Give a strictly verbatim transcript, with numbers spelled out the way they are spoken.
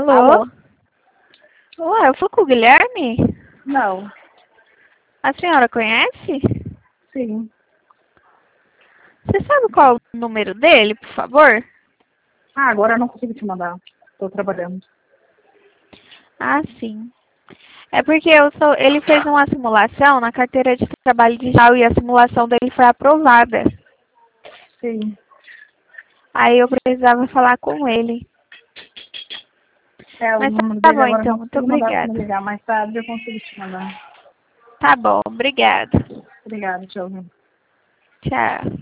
Alô? Alô? Olá, eu falo com o Guilherme? Não. A senhora conhece? Sim. Você sabe qual é o número dele, por favor? Ah, agora eu não consigo te mandar. Estou trabalhando. Ah, sim. É porque eu sou, ele fez uma simulação na carteira de trabalho digital e a simulação dele foi aprovada. Sim. Aí eu precisava falar com ele. É, o Mas número tá dele bom agora eu então, não muito consigo mandar para me obrigada. ligar. Mais tarde eu consigo te mandar. Tá bom, obrigada. Obrigada, tchau. Tchau.